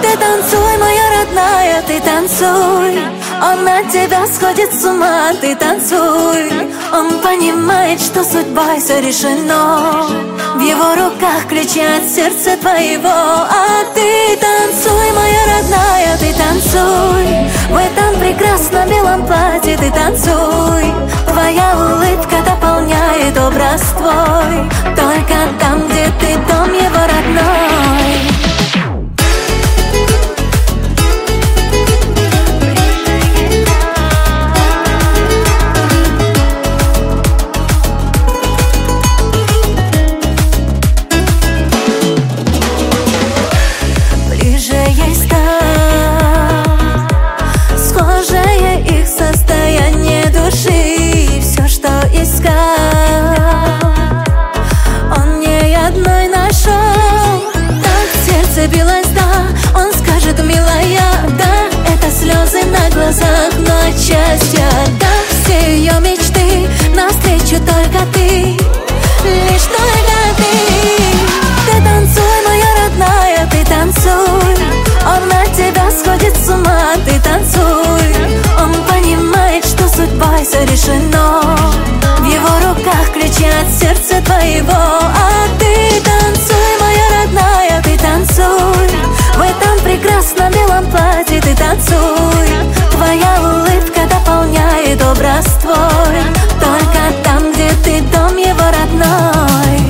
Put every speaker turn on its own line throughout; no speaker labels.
Ты танцуй, моя родная, ты танцуй. Он от тебя сходит с ума, ты танцуй. Он понимает, что судьбой все решено. В его руках ключи от сердца твоего. А ты танцуй, моя родная, ты танцуй. В этом прекрасном белом платье ты танцуй. Твоя улыбка дополняет образ твой. Только там, где ты, дом его родной. Билась, да, он скажет, милая, да, это слезы на глазах, но от счастья, да, все ее мечты, навстречу только ты, лишь только ты. Ты танцуй, моя родная, ты танцуй. Он от тебя сходит с ума, ты танцуй. Он понимает, что судьбой все решено. В его руках ключи от сердца твоего. А ты танцуй, моя родная, ты танцуй. В этом прекрасном белом платье ты танцуй. Твоя улыбка дополняет образ твой. Только там, где ты, дом его родной.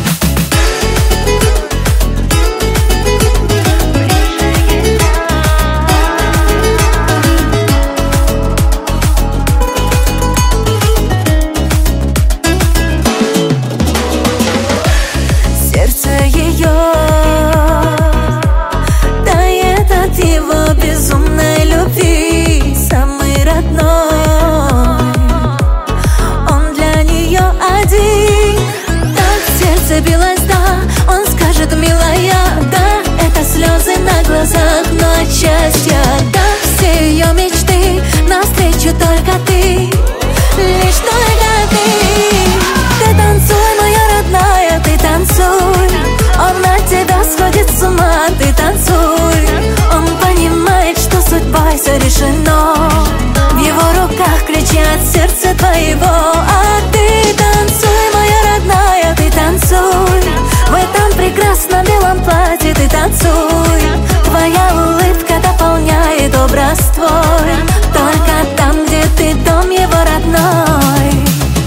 Его безумной любви, самый родной. Он для нее один. Так сердце билось, да, он скажет, милая, да, это слезы на глазах, но от счастья, да, все ее мечты, навстречу только ты, лишь только ты. Ты танцуй, моя родная, ты танцуй. Он от тебя сходит с ума, ты танцуй. Он понимает, что судьбой все решено. В его руках ключи от сердца твоего. А ты танцуй, моя родная, ты танцуй. В этом прекрасном белом платье ты танцуй. Твоя улыбка дополняет образ твой. Только там, где ты, дом его родной.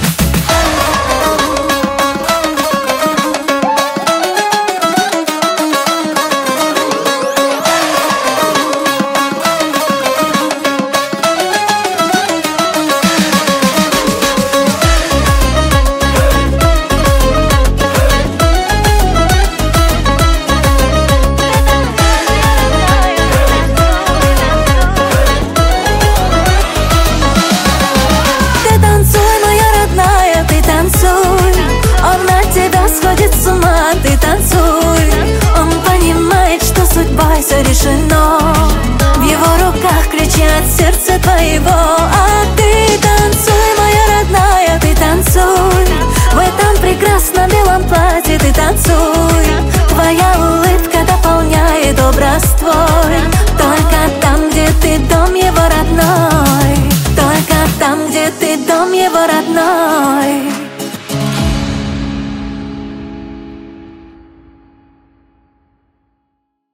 Сходит с ума, ты танцуй. Он понимает, что судьбой все решено. В его руках ключи от сердца твоего. А ты танцуй, моя родная, ты танцуй. В этом прекрасном белом платье ты танцуй. Твоя улыбка дополняет образ твой. Только там, где ты, дом его родной. Только там, где ты, дом его родной.